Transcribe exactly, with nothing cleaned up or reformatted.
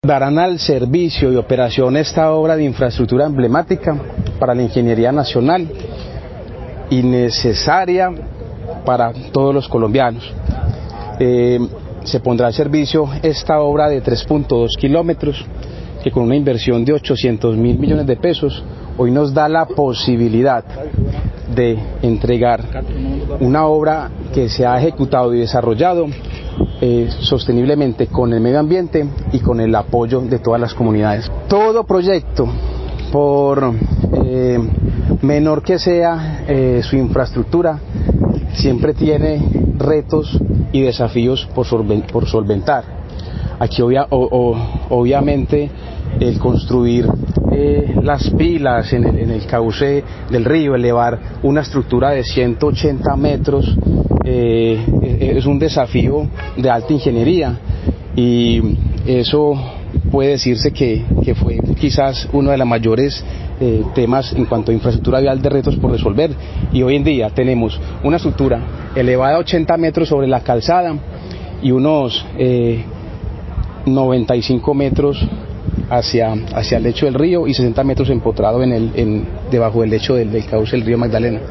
Darán al servicio y operación esta obra de infraestructura emblemática para la ingeniería nacional y necesaria para todos los colombianos. Eh, se pondrá al servicio esta obra de tres punto dos kilómetros que con una inversión de ochocientos mil millones de pesos hoy nos da la posibilidad de entregar una obra que se ha ejecutado y desarrollado eh, sosteniblemente con el medio ambiente y con el apoyo de todas las comunidades. Todo proyecto, por eh, menor que sea eh, su infraestructura, siempre tiene retos y desafíos por, solven por solventar. Aquí obvia o, o, obviamente el construir eh, las pilas en el, en el cauce del río, elevar una estructura de ciento ochenta metros, eh, es un desafío de alta ingeniería, y eso puede decirse que, que fue quizás uno de los mayores eh, temas en cuanto a infraestructura vial de retos por resolver. Y hoy en día tenemos una estructura elevada a ochenta metros sobre la calzada y unos eh, noventa y cinco metros hacia, hacia el lecho del río y sesenta metros empotrado en el, en, debajo del lecho del, del cauce del río Magdalena.